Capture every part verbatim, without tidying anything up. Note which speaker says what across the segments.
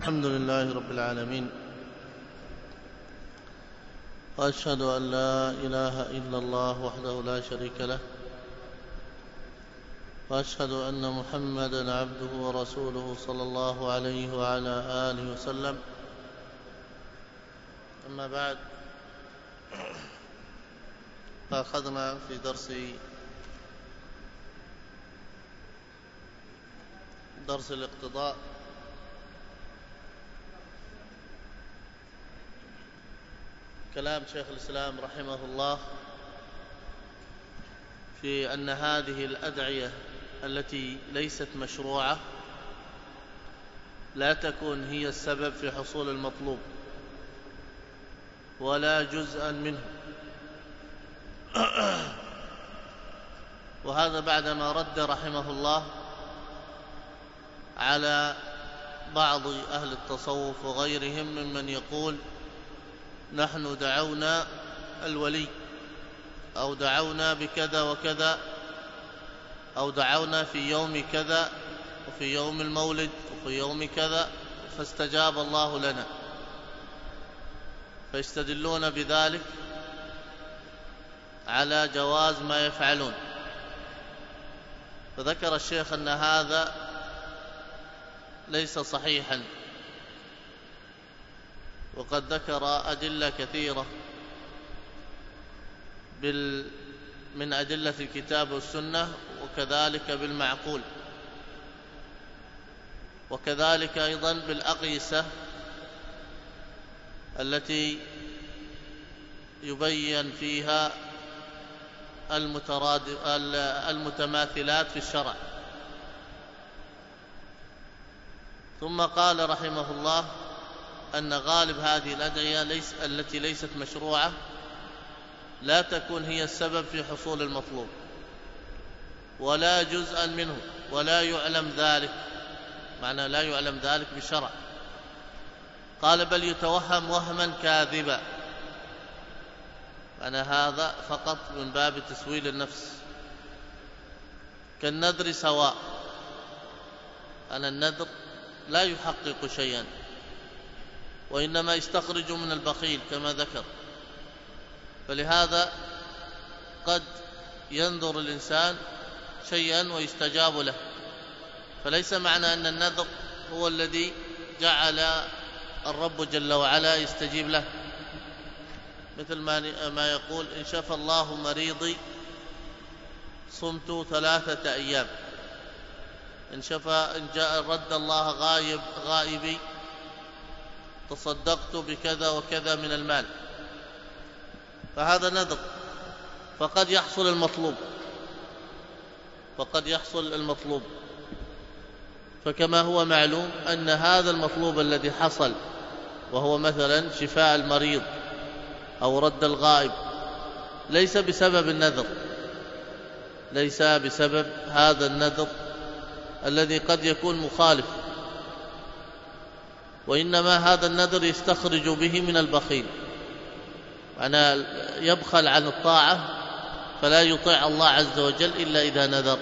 Speaker 1: الحمد لله رب العالمين، وأشهد أن لا إله إلا الله وحده لا شريك له، وأشهد أن محمدًا عبده ورسوله صلى الله عليه وعلى آله وسلم. أما بعد، فأخذنا في درس درس الاقتضاء كلام شيخ الإسلام رحمه الله في أن هذه الأدعية التي ليست مشروعة لا تكون هي السبب في حصول المطلوب ولا جزءا منه. وهذا بعدما رد رحمه الله على بعض أهل التصوف وغيرهم ممن يقول نحن دعونا الولي، أو دعونا بكذا وكذا، أو دعونا في يوم كذا وفي يوم المولد وفي يوم كذا فاستجاب الله لنا، فيستدلون بذلك على جواز ما يفعلون. فذكر الشيخ أن هذا ليس صحيحا، وقد ذكر أدلة كثيرة بال من أدلة الكتاب والسنة، وكذلك بالمعقول، وكذلك أيضا بالأقيسة التي يبين فيها المتماثلات في الشرع. ثم قال رحمه الله أن غالب هذه الأدعية ليس التي ليست مشروعة لا تكون هي السبب في حصول المطلوب ولا جزءا منه، ولا يعلم ذلك، معنى لا يعلم ذلك بشرع. قال بل يتوهم وهما كاذبا، معنى هذا فقط من باب تسويل النفس. كالنذر سواء، أن النذر لا يحقق شيئا، وإنما يستخرج من البخيل كما ذكر. فلهذا قد ينذر الإنسان شيئا ويستجاب له، فليس معنى أن النذر هو الذي جعل الرب جل وعلا يستجيب له، مثل ما يقول إن شفى الله مريضي صمت ثلاثة أيام، إن شفى إن جاء رد الله غائب غائبي تصدقت بكذا وكذا من المال. فهذا نذر، فقد يحصل المطلوب فقد يحصل المطلوب فكما هو معلوم أن هذا المطلوب الذي حصل، وهو مثلا شفاء المريض أو رد الغائب، ليس بسبب النذر، ليس بسبب هذا النذر الذي قد يكون مخالف، وإنما هذا النذر يستخرج به من البخيل، معناه يبخل عن الطاعة فلا يطيع الله عز وجل إلا إذا نذر.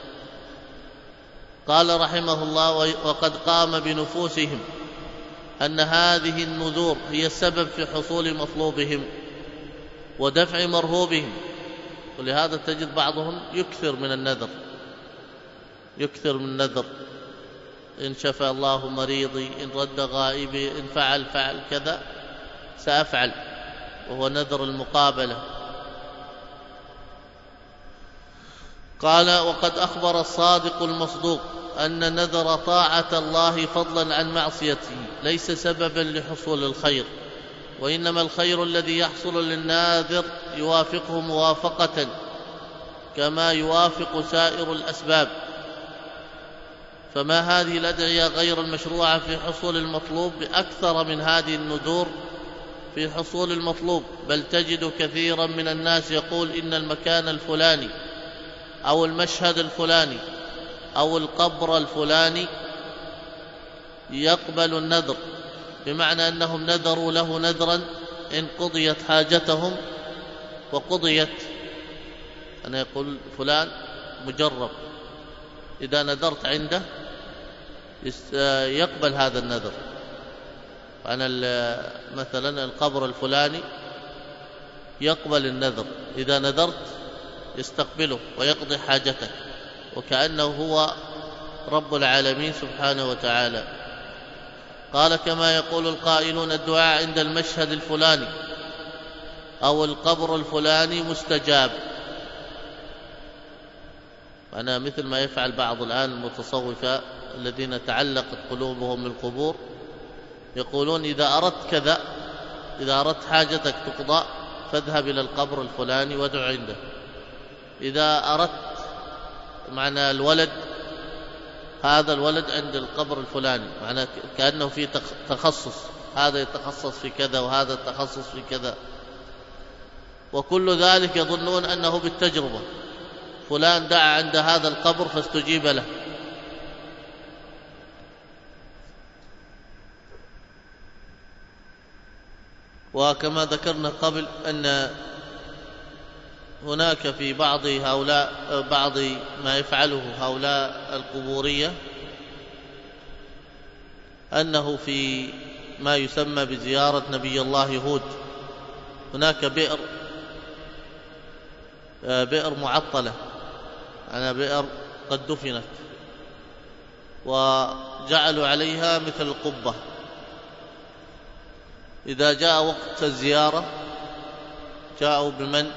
Speaker 1: قال رحمه الله وقد قام بنفوسهم أن هذه النذور هي السبب في حصول مطلوبهم ودفع مرهوبهم، ولهذا تجد بعضهم يكثر من النذر يكثر من النذر إن شفى الله مريضي، إن رد غائبي، إن فعل فعل كذا سأفعل، وهو نذر المقابلة. قال وقد أخبر الصادق المصدوق أن نذر طاعة الله فضلا عن معصيته ليس سببا لحصول الخير، وإنما الخير الذي يحصل للناذر يوافقه موافقة كما يوافق سائر الأسباب. فما هذه الأدعية غير المشروعة في حصول المطلوب بأكثر من هذه النذور في حصول المطلوب، بل تجد كثيرا من الناس يقول إن المكان الفلاني أو المشهد الفلاني أو القبر الفلاني يقبل النذر، بمعنى أنهم نذروا له نذرا إن قضيت حاجتهم وقضيت. أنا يقول فلان مجرب، إذا نذرت عنده يقبل هذا النذر، أنا مثلا القبر الفلاني يقبل النذر، إذا نذرت يستقبله ويقضي حاجتك، وكأنه هو رب العالمين سبحانه وتعالى. قال كما يقول القائلون الدعاء عند المشهد الفلاني أو القبر الفلاني مستجاب. أنا مثل ما يفعل بعض الآن المتصوفة الذين تعلقت قلوبهم بالقبور، يقولون إذا أردت كذا، إذا أردت حاجتك تقضى فاذهب إلى القبر الفلاني وادع عنده. إذا أردت معنى الولد، هذا الولد عند القبر الفلاني، معنى كأنه في تخصص، هذا يتخصص في كذا وهذا يتخصص في كذا، وكل ذلك يظنون أنه بالتجربة، فلان دعا عند هذا القبر فاستجيب له. وكما ذكرنا قبل أن هناك في بعض هؤلاء بعض ما يفعله هؤلاء القبورية أنه في ما يسمى بزيارة نبي الله هود هناك بئر بئر معطلة، أنا بئر قد دفنت، وجعلوا عليها مثل القبة. إذا جاء وقت الزيارة جاءوا بمن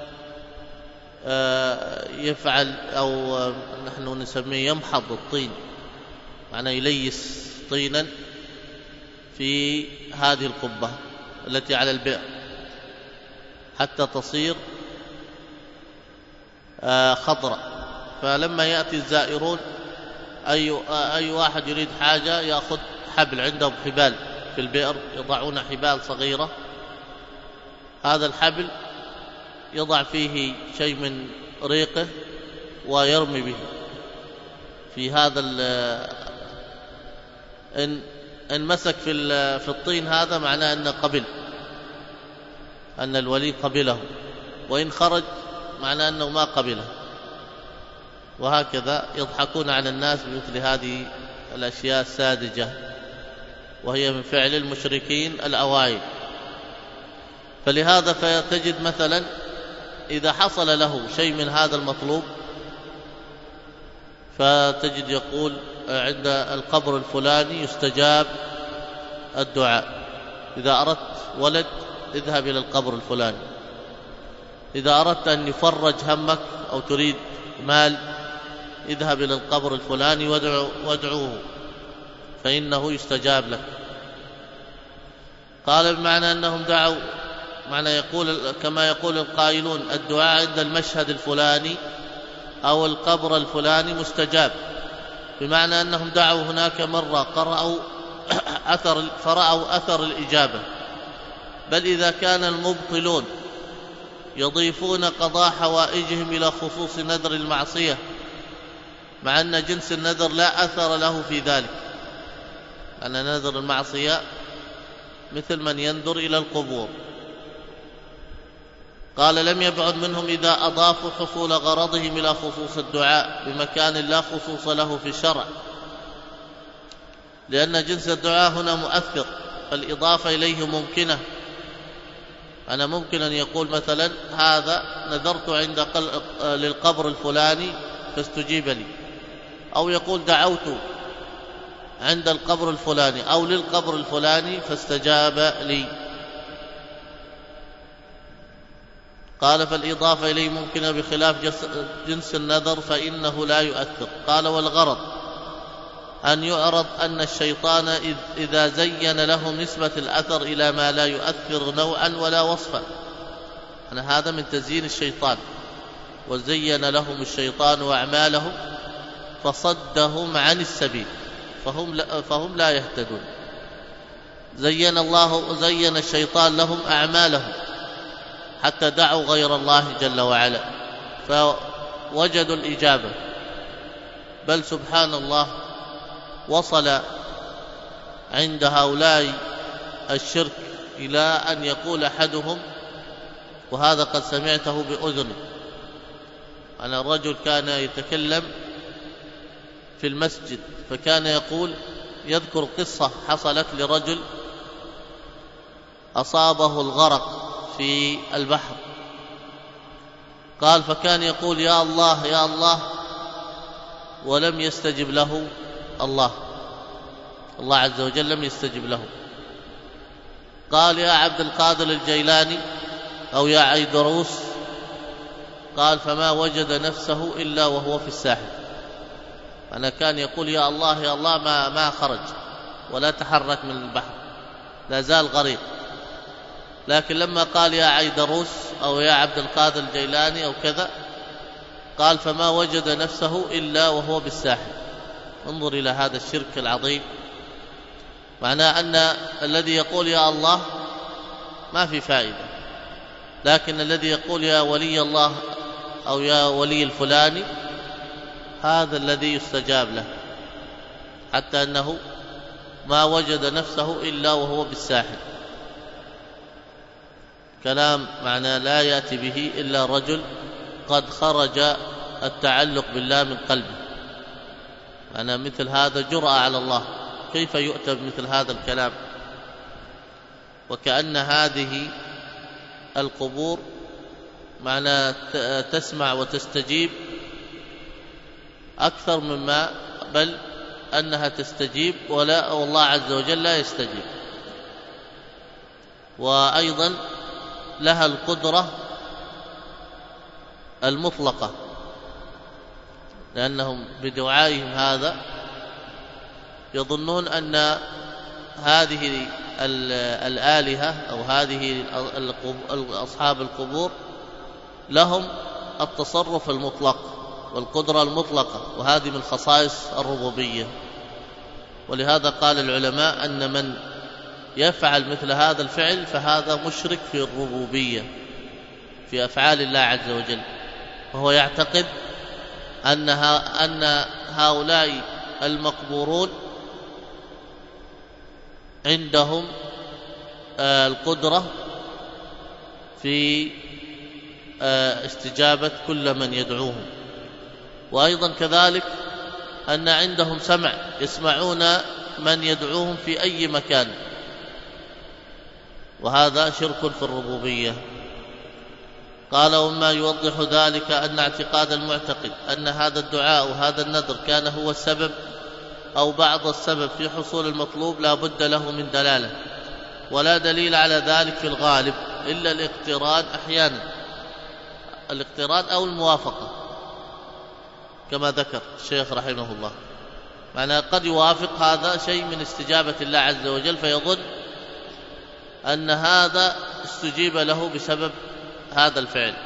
Speaker 1: يفعل أو نحن نسميه يمحض الطين، معناه يليس طينا في هذه القبة التي على البئر حتى تصير خضراء. فلما يأتي الزائرون أي أي واحد يريد حاجة يأخذ حبل، عندهم حبال في البئر يضعون حبال صغيرة، هذا الحبل يضع فيه شيء من ريقه ويرمي به في هذا إن إن مسك في في الطين هذا معناه أن قبل، أن الولي قبله، وإن خرج معناه أنه ما قبله. وهكذا يضحكون على الناس بمثل هذه الأشياء الساذجة، وهي من فعل المشركين الأوائل. فلهذا فتجد مثلا إذا حصل له شيء من هذا المطلوب فتجد يقول عند القبر الفلاني يستجاب الدعاء. إذا أردت ولد اذهب إلى القبر الفلاني، إذا أردت أن يفرج همك أو تريد مال اذهب إلى القبر الفلاني وادعو وادعوه فإنه يستجاب لك. قال بمعنى أنهم دعوا، معنى يقول كما يقول القائلون الدعاء عند المشهد الفلاني أو القبر الفلاني مستجاب، بمعنى أنهم دعوا هناك مرة قرأوا أثر فرأوا أثر الإجابة. بل إذا كان المبطلون يضيفون قضاء حوائجهم إلى خصوص نذر المعصية، مع أن جنس النذر لا أثر له في ذلك، أن نذر المعصية مثل من ينذر إلى القبور. قال لم يبعد منهم إذا أضافوا حصول غرضهم إلى خصوص الدعاء بمكان لا خصوص له في الشرع، لأن جنس الدعاء هنا مؤثر، فالإضافة إليه ممكنة. أنا ممكن أن يقول مثلا هذا نذرت عند للقبر الفلاني فاستجيب لي، أو يقول دعوت عند القبر الفلاني أو للقبر الفلاني فاستجاب لي. قال فالإضافة إليه ممكنة بخلاف جنس النذر فإنه لا يؤثر. قال والغرض أن يعرض أن الشيطان إذا زين لهم نسبة الأثر إلى ما لا يؤثر نوعا ولا وصفا، أنا هذا من تزيين الشيطان، وزين لهم الشيطان أعمالهم فصدهم عن السبيل فهم لا, فهم لا يهتدون. زين الله زين الشيطان لهم أعمالهم حتى دعوا غير الله جل وعلا فوجدوا الإجابة. بل سبحان الله وصل عند هؤلاء الشرك إلى أن يقول أحدهم، وهذا قد سمعته بأذني، أن الرجل كان يتكلم في المسجد فكان يقول يذكر قصة حصلت لرجل أصابه الغرق في البحر. قال فكان يقول يا الله يا الله ولم يستجب له الله، الله عز وجل لم يستجب له. قال يا عبد القادر الجيلاني أو يا عيدروس، قال فما وجد نفسه إلا وهو في الساحل. أنا كان يقول يا الله يا الله ما, ما خرج ولا تحرك من البحر، لا زال غريق. لكن لما قال يا عيدروس أو يا عبد القادر الجيلاني أو كذا، قال فما وجد نفسه إلا وهو بالساحل. انظر إلى هذا الشرك العظيم. معناه أن الذي يقول يا الله ما في فائدة، لكن الذي يقول يا ولي الله أو يا ولي الفلاني هذا الذي يستجاب له، حتى أنه ما وجد نفسه إلا وهو بالساحل. كلام معناه لا يأتي به إلا رجل قد خرج التعلق بالله من قلبه. أنا مثل هذا جرأة على الله، كيف يؤتى بمثل هذا الكلام؟ وكأن هذه القبور معنى تسمع وتستجيب أكثر مما، بل أنها تستجيب ولا والله عز وجل لا يستجيب. وأيضا لها القدرة المطلقة، لأنهم بدعائهم هذا يظنون أن هذه الآلهة أو هذه أصحاب القبور لهم التصرف المطلق والقدرة المطلقة، وهذه من خصائص الربوبية. ولهذا قال العلماء أن من يفعل مثل هذا الفعل فهذا مشرك في الربوبية في أفعال الله عز وجل، وهو يعتقد أنها أن هؤلاء المقبورون عندهم القدرة في استجابة كل من يدعوهم، وأيضا كذلك أن عندهم سمع يسمعون من يدعوهم في أي مكان، وهذا شرك في الربوبية. قال وما يوضح ذلك أن اعتقاد المعتقد أن هذا الدعاء وهذا النذر كان هو السبب أو بعض السبب في حصول المطلوب لا بد له من دلالة، ولا دليل على ذلك في الغالب إلا الاقتران أحيانا، الاقتران أو الموافقة كما ذكر الشيخ رحمه الله. معنى قد يوافق هذا شيء من استجابة الله عز وجل فيظن أن هذا استجيب له بسبب هذا الفعل.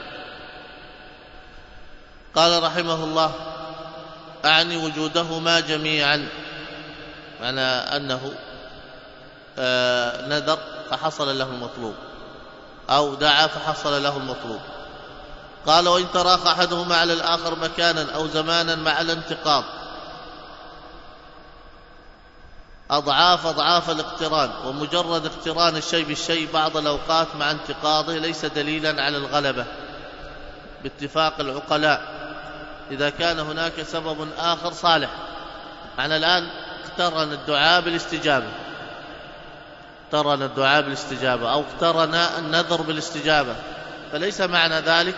Speaker 1: قال رحمه الله أعني وجودهما جميعا، معنى أنه آه نذر فحصل له المطلوب أو دعا فحصل له المطلوب. قال وإن تراخ أحدهما على الآخر مكانا أو زمانا مع الانتقاض أضعاف أضعاف الاقتران، ومجرد اقتران الشيء بالشيء بعض الأوقات مع انتقاضه ليس دليلا على الغلبة باتفاق العقلاء إذا كان هناك سبب آخر صالح. معنى الآن اقترن الدعاء بالاستجابة، اقترن الدعاء بالاستجابة أو اقترن النذر بالاستجابة، فليس معنى ذلك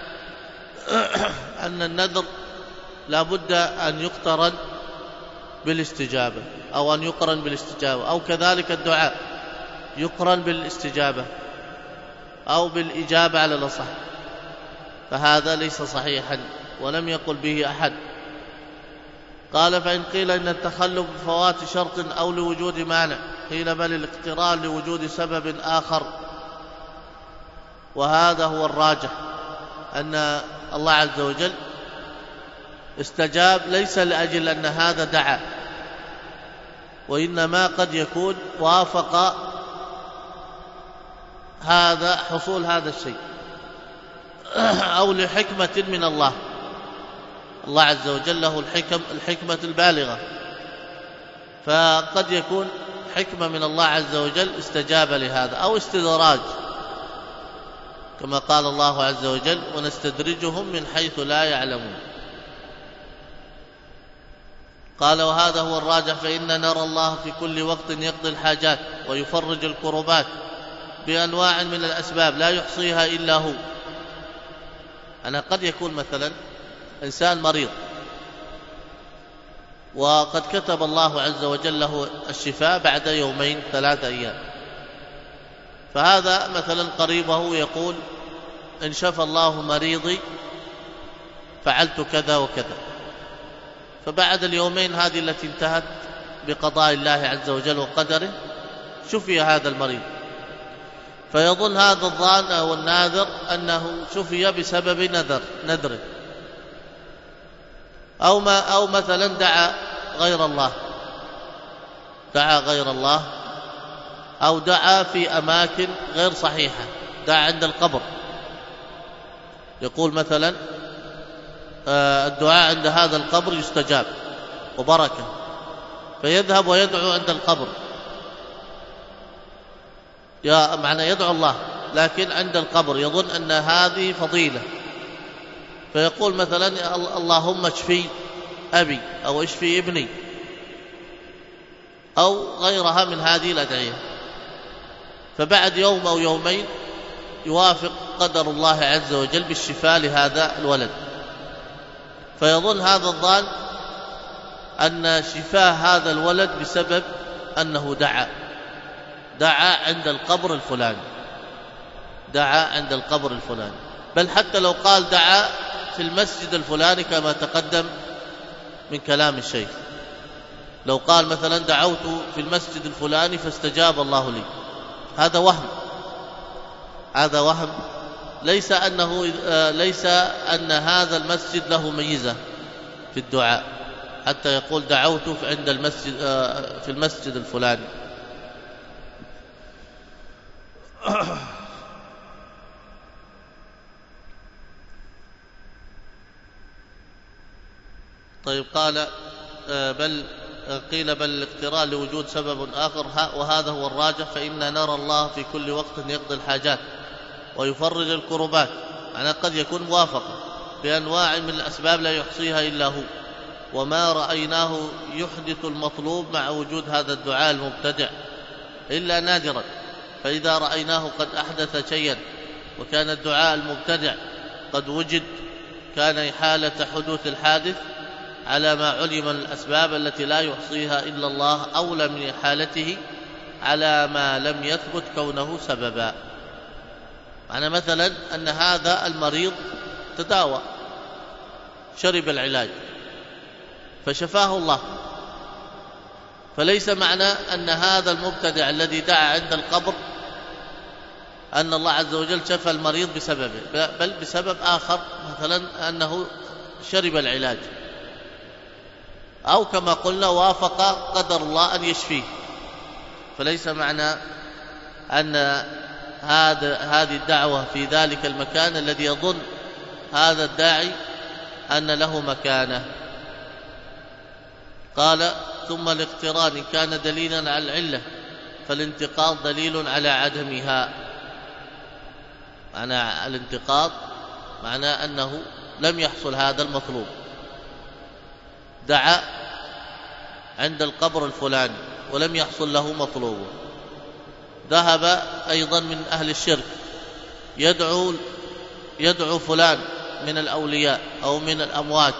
Speaker 1: أن النذر لا بد أن يقترن بالاستجابة أو أن يقرن بالاستجابة، أو كذلك الدعاء يقرن بالاستجابة أو بالإجابة على الأصح، فهذا ليس صحيحا ولم يقل به أحد. قال فإن قيل إن التخلف بفوات شرط أو لوجود مانع، قيل بل الاقتران لوجود سبب آخر، وهذا هو الراجح أن الله عز وجل استجاب ليس لأجل أن هذا دعا، وإنما قد يكون وافق هذا حصول هذا الشيء أو لحكمة من الله. الله عز وجل له الحكم الحكمة البالغة، فقد يكون حكمة من الله عز وجل استجاب لهذا، أو استدراج كما قال الله عز وجل ونستدرجهم من حيث لا يعلمون. قال وهذا هو الراجح، فإن نرى الله في كل وقت يقضي الحاجات ويفرج الكربات بأنواع من الأسباب لا يحصيها إلا هو. أنا قد يكون مثلا إنسان مريض وقد كتب الله عز وجل له الشفاء بعد يومين ثلاثة أيام، فهذا مثلا قريبه يقول إن شفى الله مريضي فعلت كذا وكذا، فبعد اليومين هذه التي انتهت بقضاء الله عز وجل وقدره شفي هذا المريض، فيظن هذا الظان أو الناذر أنه شفي بسبب نذر نذره، أو, ما أو مثلا دعا غير الله دعا غير الله أو دعا في أماكن غير صحيحة، دعا عند القبر، يقول مثلا الدعاء عند هذا القبر يستجاب وبركة، فيذهب ويدعو عند القبر، يا معنى يدعو الله لكن عند القبر، يظن أن هذه فضيلة، فيقول مثلا اللهم اشفي أبي أو اشفي ابني أو غيرها من هذه الأدعية، فبعد يوم أو يومين يوافق قدر الله عز وجل بالشفاء لهذا الولد، فيظن هذا الظان أن شفاء هذا الولد بسبب أنه دعا دعا عند القبر الفلاني دعا عند القبر الفلاني بل حتى لو قال دعا في المسجد الفلاني كما تقدم من كلام الشيخ، لو قال مثلا دعوت في المسجد الفلاني فاستجاب الله لي، هذا وهم هذا وهم ليس أنه ليس أن هذا المسجد له ميزة في الدعاء حتى يقول دعوت عند المسجد في المسجد الفلاني. طيب قال بل قيل بل الاقتران لوجود سبب آخر وهذا هو الراجح، فإنا نرى الله في كل وقت يقضي الحاجات ويفرج الكربات، يعني قد يكون موافقة بأنواع من الأسباب لا يحصيها إلا هو، وما رأيناه يحدث المطلوب مع وجود هذا الدعاء المبتدع إلا نادرا، فإذا رأيناه قد أحدث شيئا وكان الدعاء المبتدع قد وجد كان إحالة حدوث الحادث على ما علم من الأسباب التي لا يحصيها إلا الله أولى من إحالته على ما لم يثبت كونه سببا. معنى مثلا أن هذا المريض تداوى شرب العلاج فشفاه الله، فليس معنى أن هذا المبتدع الذي دعا عند القبر أن الله عز وجل شفى المريض بسببه، بل بسبب آخر، مثلا أنه شرب العلاج أو كما قلنا وافق قدر الله أن يشفيه، فليس معنى أن هذا هذه الدعوة في ذلك المكان الذي يظن هذا الداعي أن له مكانه. قال ثم الاقتران إن كان دليلا على العلة فالانتقاض دليل على عدمها، معنى الانتقاض معنى أنه لم يحصل هذا المطلوب، دعا عند القبر الفلاني ولم يحصل له مطلوبه، ذهب أيضا من أهل الشرك يدعو يدعو فلان من الأولياء أو من الأموات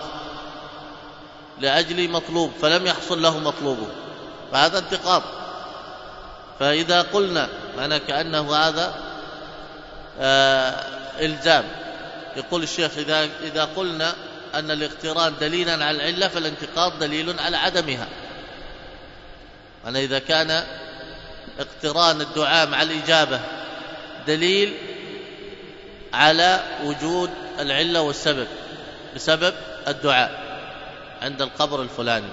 Speaker 1: لأجل مطلوب فلم يحصل له مطلوبه، فهذا انتقاض. فإذا قلنا معنى كأنه هذا آه إلزام، يقول الشيخ إذا, إذا قلنا أن الاقتران دليلا على العلة فالانتقاض دليل على عدمها، يعني إذا كان اقتران الدعاء مع الإجابة دليل على وجود العلة والسبب بسبب الدعاء عند القبر الفلاني،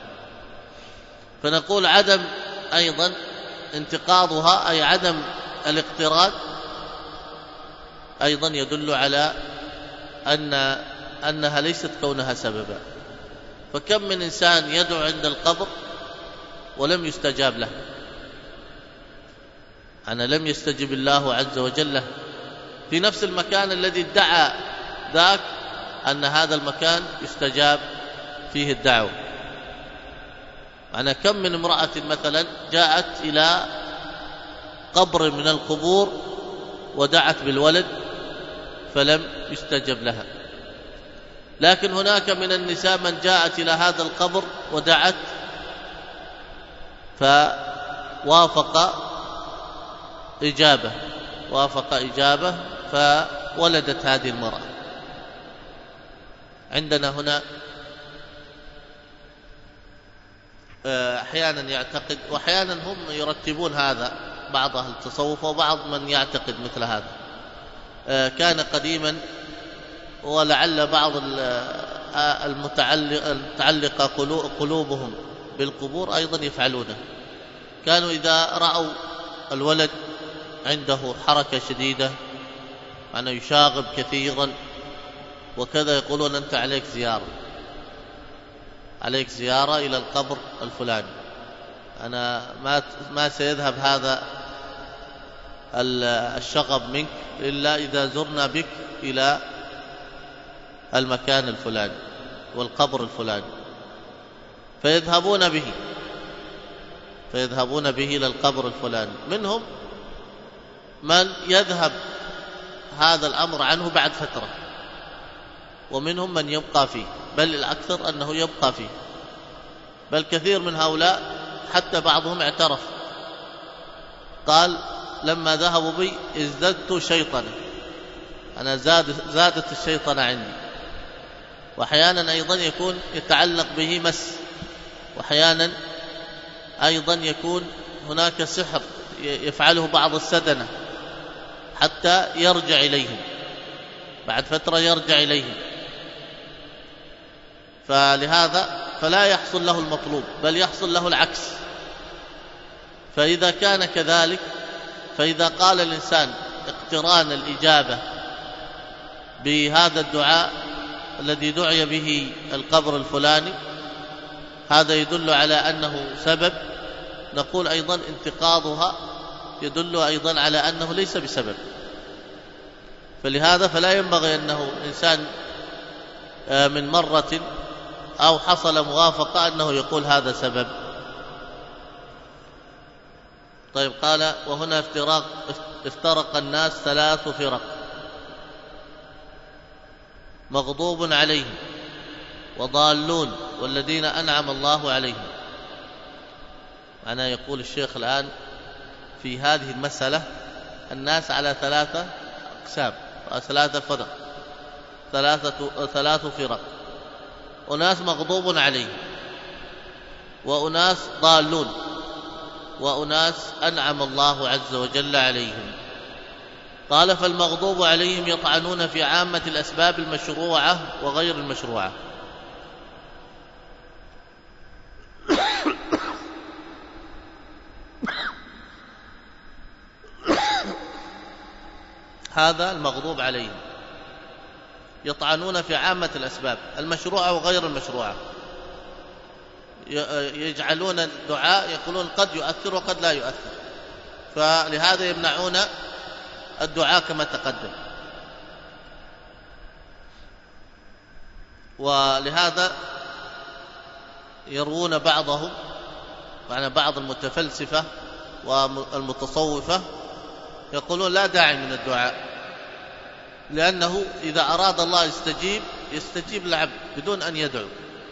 Speaker 1: فنقول عدم أيضا انتقاضها أي عدم الاقتران أيضا يدل على أن أنها ليست كونها سببا. فكم من إنسان يدعو عند القبر ولم يستجاب له، أنا لم يستجب الله عز وجل له في نفس المكان الذي ادعى ذاك أن هذا المكان يستجاب فيه الدعوة. أنا كم من امرأة مثلا جاءت إلى قبر من القبور ودعت بالولد فلم يستجب لها. لكن هناك من النساء من جاءت إلى هذا القبر ودعت فوافق إجابة وافق إجابة فولدت هذه المرأة. عندنا هنا أحيانا يعتقد، وأحيانا هم يرتبون هذا، بعض أهل التصوف وبعض من يعتقد مثل هذا. كان قديما ولعل بعض المتعلقة قلوبهم بالقبور أيضا يفعلونه. كانوا إذا رأوا الولد عنده حركة شديدة، أنه يشاغب كثيرا وكذا، يقولون أنت عليك زيارة عليك زيارة إلى القبر الفلاني، أنا ما ما سيذهب هذا الشغب منك إلا إذا زرنا بك إلى المكان الفلاني والقبر الفلاني. فيذهبون به فيذهبون به إلى القبر الفلاني. منهم من يذهب هذا الأمر عنه بعد فترة، ومنهم من يبقى فيه، بل الأكثر أنه يبقى فيه. بل كثير من هؤلاء حتى بعضهم اعترف، قال لما ذهبوا بي ازددت شيطنة، أنا زاد زادت الشيطنة عندي. وأحيانا أيضا يكون يتعلق به مس، وأحيانا أيضا يكون هناك سحر يفعله بعض السدنة حتى يرجع إليهم، بعد فترة يرجع إليهم. فلهذا فلا يحصل له المطلوب، بل يحصل له العكس. فإذا كان كذلك، فإذا قال الإنسان اقتران الإجابة بهذا الدعاء الذي دعي به القبر الفلاني، هذا يدل على أنه سبب. نقول أيضا انتقاضها يدل أيضا على أنه ليس بسبب. فلهذا فلا ينبغي أنه إنسان من مرة أو حصل موافقة أنه يقول هذا سبب. طيب، قال وهنا افتراق افترق الناس ثلاث فرق مغضوب عليهم وضالون والذين أنعم الله عليهم. أنا يقول الشيخ الآن في هذه المسألة الناس على ثلاثة أقسام، ثلاثة فرق، ثلاثة ثلاث فرق: أناس مغضوب عليهم، وأناس ضالون، وأناس أنعم الله عز وجل عليهم. قال فالمغضوب عليهم يطعنون في عامة الأسباب المشروعة وغير المشروعة. هذا المغضوب عليهم يطعنون في عامة الأسباب المشروعة وغير المشروعة، يجعلون الدعاء يقولون قد يؤثر وقد لا يؤثر، فلهذا يمنعون الدعاء كما تقدم. ولهذا يروون بعضهم، يعني بعض المتفلسفة والمتصوفة يقولون لا داعي من الدعاء، لأنه إذا أراد الله يستجيب يستجيب العبد بدون أن يدعو،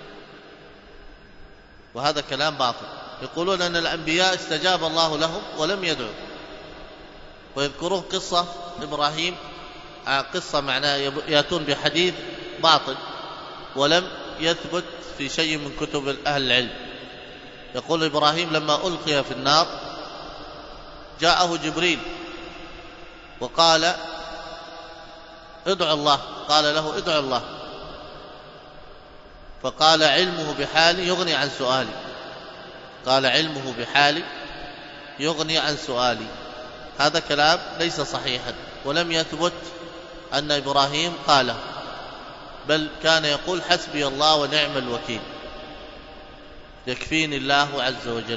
Speaker 1: وهذا كلام باطل. يقولون أن الأنبياء استجاب الله لهم ولم يدعوا، ويذكرون قصة إبراهيم، قصة معناه يأتون بحديث باطل ولم يثبت في شيء من كتب أهل العلم. يقول إبراهيم لما ألقي في النار جاءه جبريل وقال ادعو الله، قال له ادعو الله، فقال علمه بحالي يغني عن سؤالي، قال علمه بحالي يغني عن سؤالي. هذا كلام ليس صحيحا ولم يثبت أن إبراهيم قاله، بل كان يقول حسبي الله ونعم الوكيل، يكفيني الله عز وجل.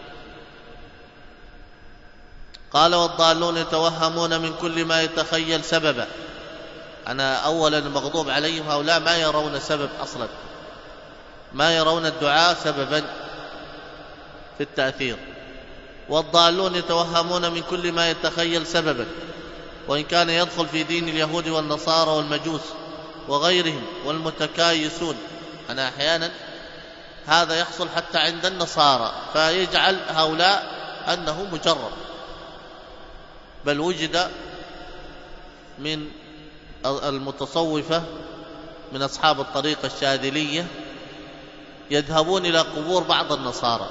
Speaker 1: قال والضالون يتوهمون من كل ما يتخيل سببا. أنا أولا المغضوب عليهم هؤلاء ما يرون سبب أصلا، ما يرون الدعاء سببا في التأثير، والضالون يتوهمون من كل ما يتخيل سببا، وإن كان يدخل في دين اليهود والنصارى والمجوس وغيرهم. والمتكايسون، أنا أحيانا هذا يحصل حتى عند النصارى، فيجعل هؤلاء أنه مجرب. بل وجد من المتصوفة من أصحاب الطريقة الشاذلية يذهبون إلى قبور بعض النصارى.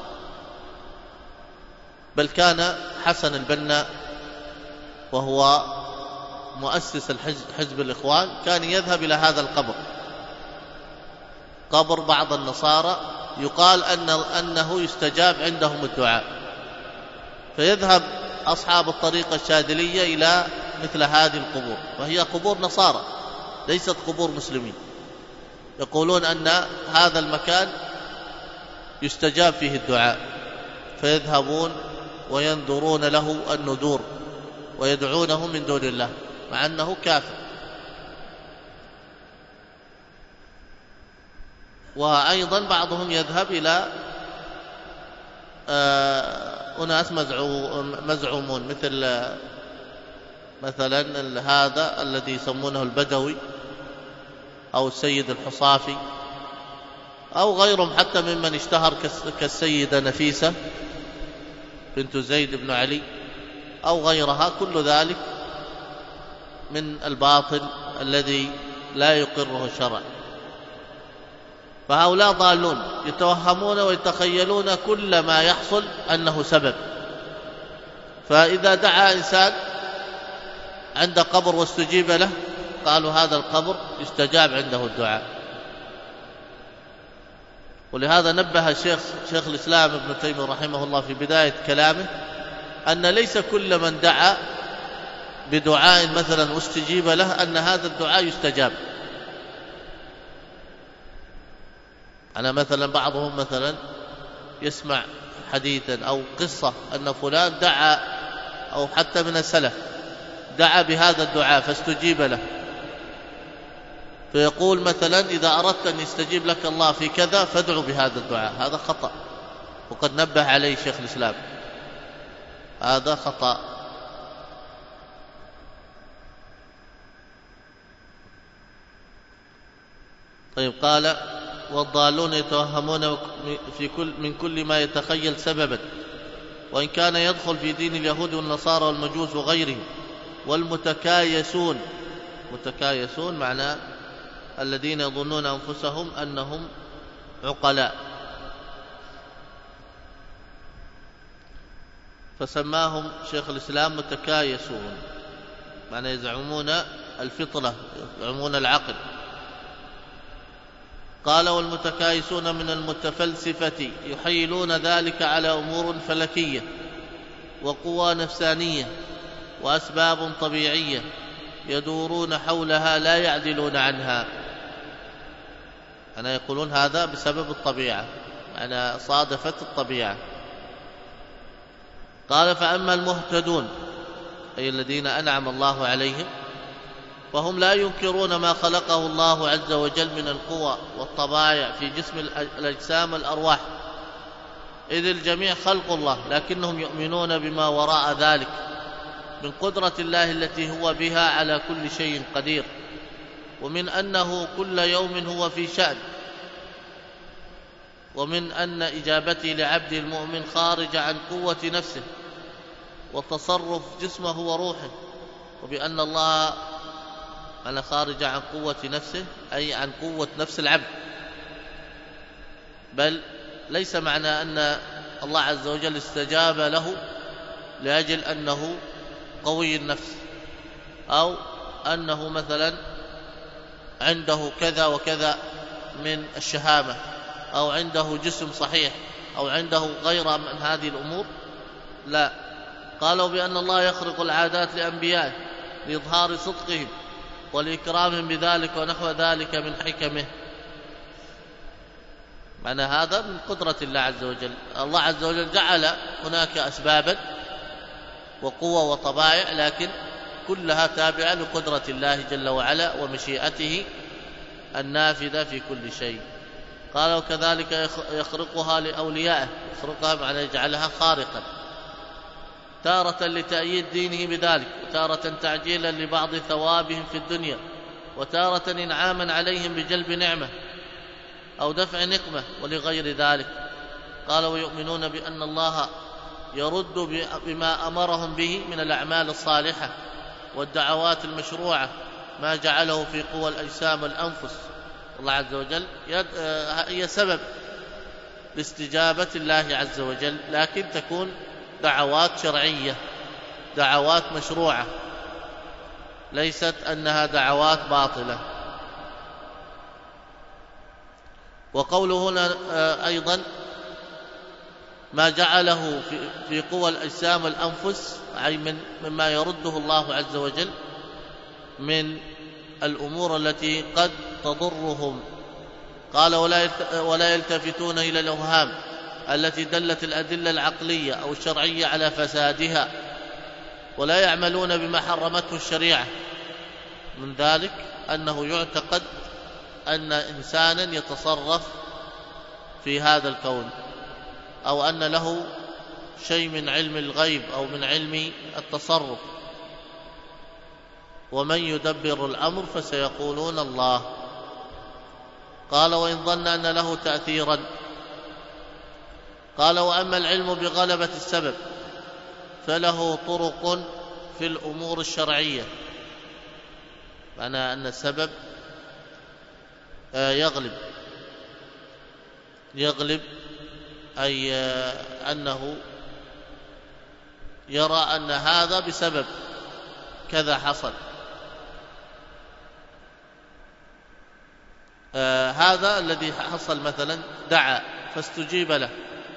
Speaker 1: بل كان حسن البنا وهو مؤسس حزب الإخوان كان يذهب إلى هذا القبر، قبر بعض النصارى، يقال أن أنه يستجاب عندهم الدعاء، فيذهب أصحاب الطريقة الشاذلية إلى مثل هذه القبور، وهي قبور نصارى ليست قبور مسلمين. يقولون أن هذا المكان يستجاب فيه الدعاء، فيذهبون وينذرون له النذور ويدعونه من دون الله مع أنه كافر. وأيضا بعضهم يذهب إلى أناس مزعومون مثل مثلا هذا الذي يسمونه البدوي أو السيد الحصافي أو غيرهم حتى ممن اشتهر كالسيدة نفيسة بنت زيد بن علي أو غيرها. كل ذلك من الباطل الذي لا يقره الشرع. فهؤلاء ضالون يتوهمون ويتخيلون كل ما يحصل أنه سبب. فإذا دعا إنسان عند قبر واستجيب له قالوا هذا القبر يستجاب عنده الدعاء. ولهذا نبه الشيخ شيخ الإسلام ابن تيمية رحمه الله في بداية كلامه أن ليس كل من دعا بدعاء مثلا واستجيب له أن هذا الدعاء يستجاب. أنا مثلا بعضهم مثلا يسمع حديثا أو قصة أن فلان دعا أو حتى من السلف دعا بهذا الدعاء فاستجيب له، فيقول مثلا إذا أردت أن يستجيب لك الله في كذا فادعوا بهذا الدعاء. هذا خطأ، وقد نبه عليه شيخ الإسلام، هذا خطأ. طيب قال والضالون يتوهمون في كل من كل ما يتخيل سببا، وإن كان يدخل في دين اليهود والنصارى والمجوس وغيرهم. والمتكايسون، متكايسون معناه الذين يظنون أنفسهم أنهم عقلاء، فسماهم شيخ الإسلام متكايسون، معناه يزعمون الفطرة، يزعمون العقل. قال والمتكايسون من المتفلسفة يحيلون ذلك على أمور فلكية وقوى نفسانية وأسباب طبيعية يدورون حولها لا يعدلون عنها. أنا يقولون هذا بسبب الطبيعة، أنا صادفت الطبيعة. قال فأما المهتدون أي الذين أنعم الله عليهم فهم لا ينكرون ما خلقه الله عز وجل من القوى والطبائع في جسم الأجسام الأرواح، إذ الجميع خلق الله، لكنهم يؤمنون بما وراء ذلك من قدرة الله التي هو بها على كل شيء قدير، ومن أنه كل يوم هو في شأن، ومن أن إجابته لعبده المؤمن خارج عن قوة نفسه وتصرف جسمه وروحه، وبأن الله أنا خارج عن قوة نفسه أي عن قوة نفس العبد. بل ليس معنى أن الله عز وجل استجاب له لأجل أنه قوي النفس أو أنه مثلا عنده كذا وكذا من الشهامة أو عنده جسم صحيح أو عنده غير من هذه الأمور. لا، قالوا بأن الله يخرق العادات لأنبيائه لإظهار صدقهم والإكرام بذلك ونحو ذلك من حكمه. معنى هذا من قدرة الله عز وجل. الله عز وجل جعل هناك أسبابا وقوة وطبائع، لكن كلها تابعة لقدرة الله جل وعلا ومشيئته النافذة في كل شيء. قال وكذلك يخرقها لأوليائه، يخرقها معنى يجعلها خارقا تارة لتأييد دينه بذلك، وتارة تعجيلا لبعض ثوابهم في الدنيا، وتارة إنعاما عليهم بجلب نعمة أو دفع نقمة ولغير ذلك. قال ويؤمنون بأن الله يرد بما أمرهم به من الأعمال الصالحة والدعوات المشروعة ما جعله في قوى الأجسام والأنفس. الله عز وجل هي سبب لاستجابة الله عز وجل، لكن تكون دعوات شرعية، دعوات مشروعة، ليست أنها دعوات باطلة. وقوله هنا أيضا ما جعله في قوى الأجسام والأنفس، أي من مما يرده الله عز وجل من الأمور التي قد تضرهم. قال ولا يلتفتون إلى الأوهام التي دلت الأدلة العقلية أو الشرعية على فسادها، ولا يعملون بما حرمته الشريعة. من ذلك أنه يعتقد أن إنسانا يتصرف في هذا الكون، أو أن له شيء من علم الغيب أو من علم التصرف. ومن يدبر الأمر فسيقولون الله. قال وإن ظن أن له تأثيرا. قال وأما العلم بغلبة السبب فله طرق في الأمور الشرعية، معنى أن السبب يغلب يغلب أي أنه يرى أن هذا بسبب كذا حصل. آه هذا الذي حصل مثلا دعا فاستجيب له،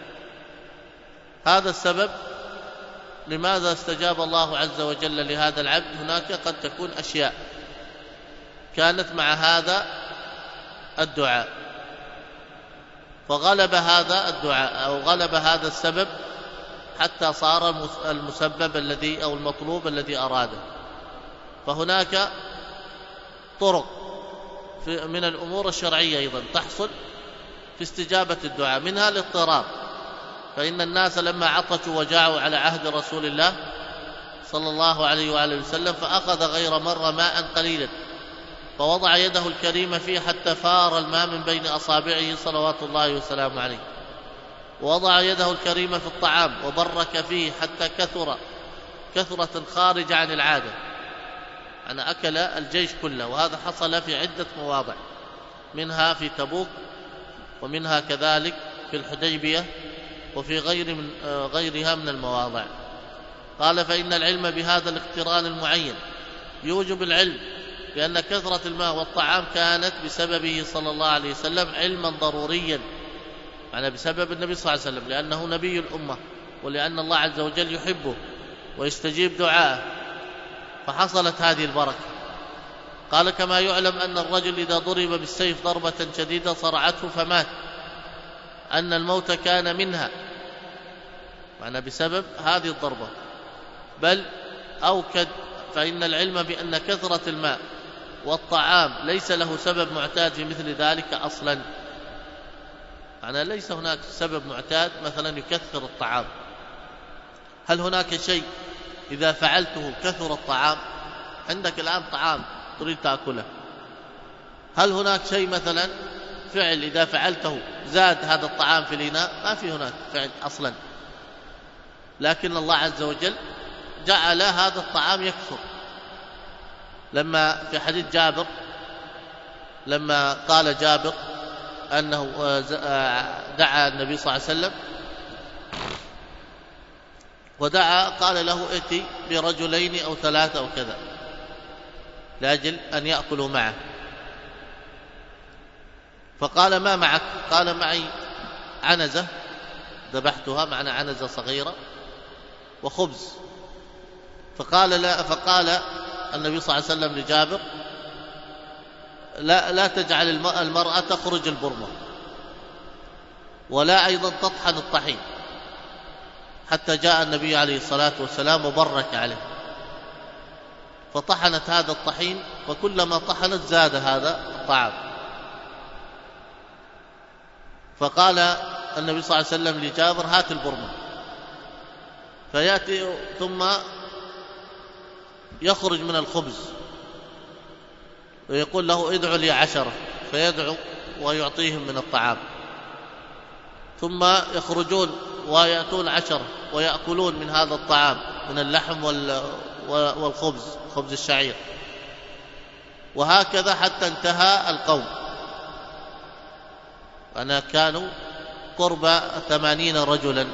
Speaker 1: هذا السبب. لماذا استجاب الله عز وجل لهذا العبد؟ هناك قد تكون أشياء كانت مع هذا الدعاء، فغلب هذا الدعاء أو غلب هذا السبب حتى صار المسبب الذي أو المطلوب الذي أراده. فهناك طرق من الأمور الشرعية أيضا تحصل في استجابة الدعاء، منها الاضطرار. فإن الناس لما عطشوا وجاعوا على عهد رسول الله صلى الله عليه وآله وسلم فأخذ غير مرة ماء قليلا، فوضع يده الكريمة فيه حتى فار الماء من بين أصابعه صلوات الله وسلامه عليه، ووضع يده الكريمة في الطعام وبرك فيه حتى كثر كثرة خارج عن العادة، أنا أكل الجيش كله. وهذا حصل في عدة مواضع، منها في تبوك، ومنها كذلك في الحديبية، وفي غير من غيرها من المواضع. قال فإن العلم بهذا الاقتران المعين يوجب العلم بأن كثرة الماء والطعام كانت بسببه صلى الله عليه وسلم علما ضروريا، يعني بسبب النبي صلى الله عليه وسلم، لأنه نبي الأمة، ولأن الله عز وجل يحبه ويستجيب دعاءه، فحصلت هذه البركة. قال كما يعلم أن الرجل إذا ضرب بالسيف ضربة شديدة صرعته فمات، أن الموت كان منها، معنى بسبب هذه الضربة. بل أوكد فإن العلم بأن كثرة الماء والطعام ليس له سبب معتاد في مثل ذلك أصلا، معنى ليس هناك سبب معتاد مثلا يكثر الطعام. هل هناك شيء إذا فعلته كثر الطعام؟ عندك الآن طعام تريد تأكله، هل هناك شيء مثلا فعل إذا فعلته زاد هذا الطعام في الإناء؟ ما في هناك فعل أصلا، لكن الله عز وجل جعل هذا الطعام يكثر. لما في حديث جابر، لما قال جابر أنه دعا النبي صلى الله عليه وسلم ودعا، قال له ائتي برجلين أو ثلاثة أو كذا لأجل أن يأكلوا معه، فقال ما معك؟ قال معي عنزة ذبحتها، معنى عنزة صغيرة، وخبز. فقال لا فقال النبي صلى الله عليه وسلم لجابر لا, لا تجعل المرأة تخرج البرمة، ولا أيضا تطحن الطحين، حتى جاء النبي عليه الصلاة والسلام وبرك عليه، فطحنت هذا الطحين، وكلما طحنت زاد هذا الطعام. فقال النبي صلى الله عليه وسلم لجابر هات البرمة، فيأتي ثم يخرج من الخبز ويقول له ادعو لي عشرة، فيدعو ويعطيهم من الطعام، ثم يخرجون ويأتون عشرة ويأكلون من هذا الطعام من اللحم والخبز، خبز الشعير، وهكذا حتى انتهى القوم. أنا كانوا قرب ثمانين رجلا.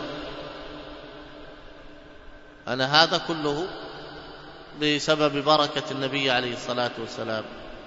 Speaker 1: أنا هذا كله بسبب بركة النبي عليه الصلاة والسلام.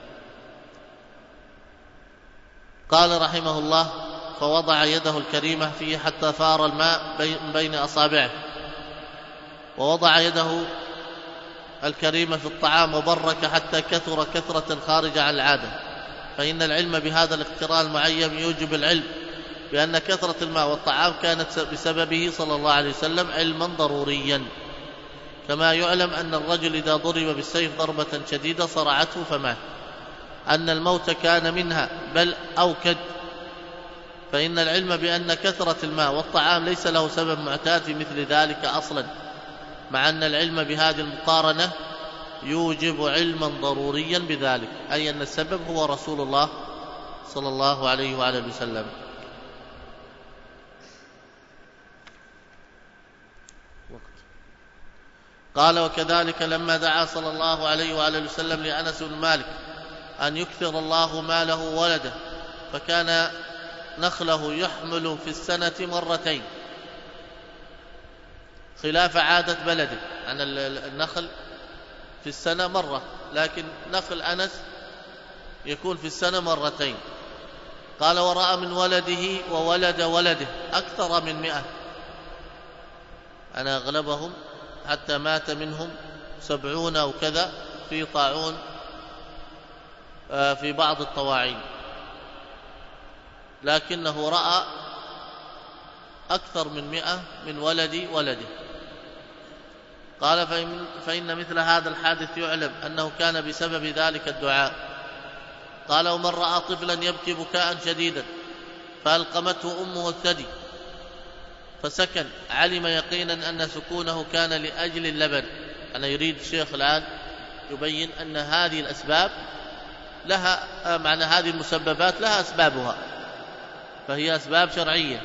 Speaker 1: قال رحمه الله: فوضع يده الكريمة فيه حتى فار الماء من بين أصابعه، ووضع يده الكريمة في الطعام وبرك حتى كثر كثرة خارج عن العادة، فإن العلم بهذا الاقتران المعين يوجب العلم بأن كثرة الماء والطعام كانت بسببه صلى الله عليه وسلم علما ضروريا، كما يعلم أن الرجل إذا ضرب بالسيف ضربة شديدة صرعته فمات، أن الموت كان منها بل أوكد. فإن العلم بأن كثرة الماء والطعام ليس له سبب معتاد في مثل ذلك أصلا، مع أن العلم بهذه المقارنة يوجب علما ضروريا بذلك، أي أن السبب هو رسول الله صلى الله عليه وعلى اله وسلم. قال: وكذلك لما دعا صلى الله عليه وعلى اله وسلم لأنس بن مالك أن يكثر الله ماله وولده، فكان نخله يحمل في السنة مرتين خلاف عادة بلده، عن النخل في السنة مرة، لكن نخل أنس يكون في السنة مرتين. قال: ورأى من ولده وولد ولده أكثر من مئة، أنا أغلبهم حتى مات منهم سبعون أو كذا في طاعون في بعض الطواعين، لكنه رأى أكثر من مئة من ولد ولده. قال: فإن مثل هذا الحادث يعلم أنه كان بسبب ذلك الدعاء. قال: ومن رأى طفلا يبكي بكاء شديدا فألقمته أمه الثدي فسكن، علم يقينا أن سكونه كان لأجل اللبن. أنا يريد الشيخ الآن يبين أن هذه الأسباب لها معنى، هذه المسببات لها أسبابها، فهي أسباب شرعية.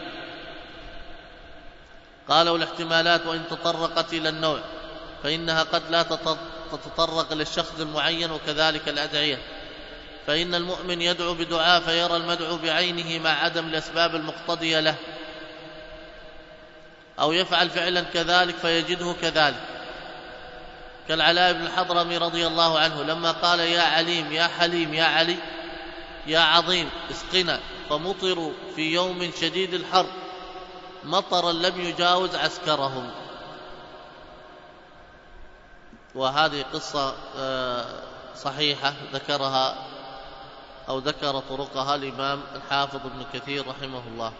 Speaker 1: قال: والاحتمالات وإن تطرقت إلى النوع فإنها قد لا تتطرق للشخص المعين، وكذلك الأدعية، فإن المؤمن يدعو بدعاء فيرى المدعو بعينه مع عدم الأسباب المقتضية له، أو يفعل فعلا كذلك فيجده كذلك، كالعلاء بن الحضرمي رضي الله عنه لما قال: يا عليم يا حليم يا علي يا عظيم اسقنا، فمطروا في يوم شديد الحر مطرا لم يجاوز عسكرهم. وهذه قصة صحيحة ذكرها أو ذكر طرقها الإمام الحافظ ابن كثير رحمه الله،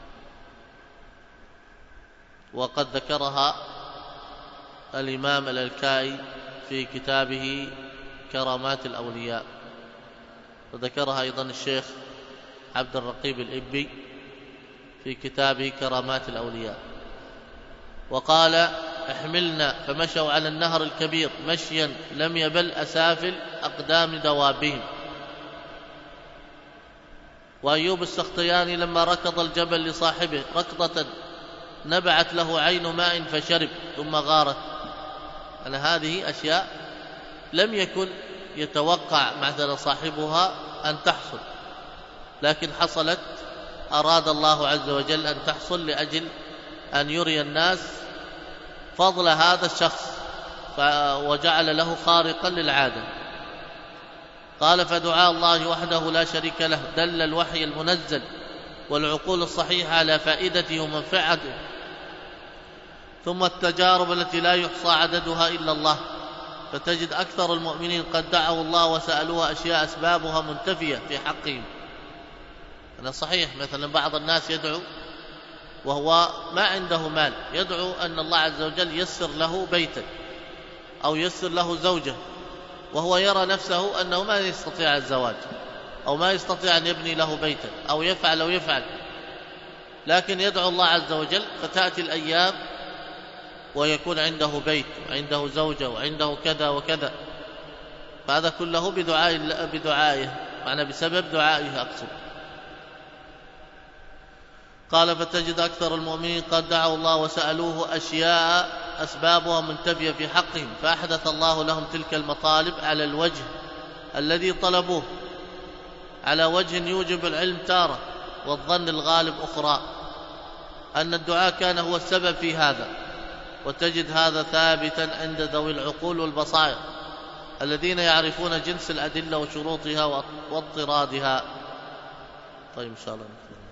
Speaker 1: وقد ذكرها الإمام الألكائي في كتابه كرامات الأولياء، وذكرها أيضا الشيخ عبد الرقيب الإبي في كتابه كرامات الأولياء. وقال: احملنا، فمشوا على النهر الكبير مشيا لم يبل أسافل أقدام دوابهم. وأيوب السختياني لما ركض الجبل لصاحبه ركضة نبعت له عين ماء فشرب ثم غارت. أنا هذه أشياء لم يكن يتوقع مثلا صاحبها أن تحصل، لكن حصلت، أراد الله عز وجل أن تحصل لأجل أن يري الناس فضل هذا الشخص، وجعل له خارقا للعادة. قال: فدعاء الله وحده لا شريك له دل الوحي المنزل والعقول الصحيحة على فائدته ومنفعته، ثم التجارب التي لا يحصى عددها إلا الله، فتجد أكثر المؤمنين قد دعوا الله وسألوها أشياء أسبابها منتفية في حقهم. أنا صحيح مثلا بعض الناس يدعو وهو ما عنده مال، يدعو أن الله عز وجل يسر له بيتا أو يسر له زوجة، وهو يرى نفسه أنه ما يستطيع الزواج أو ما يستطيع أن يبني له بيتا أو يفعل أو يفعل، لكن يدعو الله عز وجل، فتأتي الأيام ويكون عنده بيت وعنده زوجة وعنده كذا وكذا، فهذا كله بدعاء بدعائه، معنى بسبب دعائه أقصد. قال فتجد أكثر المؤمنين قد دعوا الله وسألوه أشياء أسبابها منتفية في حقهم، فأحدث الله لهم تلك المطالب على الوجه الذي طلبوه، على وجه يوجب العلم تارة والظن الغالب أخرى، أن الدعاء كان هو السبب في هذا. وتجد هذا ثابتا عند ذوي العقول والبصائر الذين يعرفون جنس الأدلة وشروطها واضطرادها. طيب إن شاء الله نكمل.